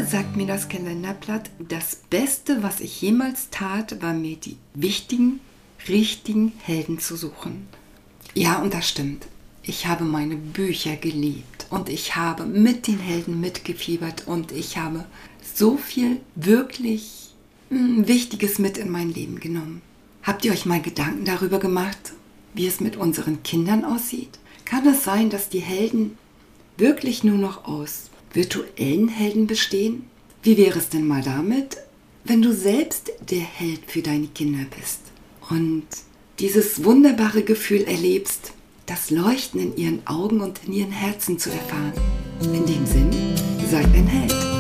sagt mir das Kalenderblatt, das Beste, was ich jemals tat, war mir die wichtigen, richtigen Helden zu suchen. Ja, und das stimmt. Ich habe meine Bücher geliebt und ich habe mit den Helden mitgefiebert und ich habe so viel wirklich Wichtiges mit in mein Leben genommen. Habt ihr euch mal Gedanken darüber gemacht, wie es mit unseren Kindern aussieht? Kann es sein, dass die Helden wirklich nur noch aus virtuellen Helden bestehen? Wie wäre es denn mal damit, wenn du selbst der Held für deine Kinder bist und dieses wunderbare Gefühl erlebst, das Leuchten in ihren Augen und in ihren Herzen zu erfahren? In dem Sinn, seid ein Held.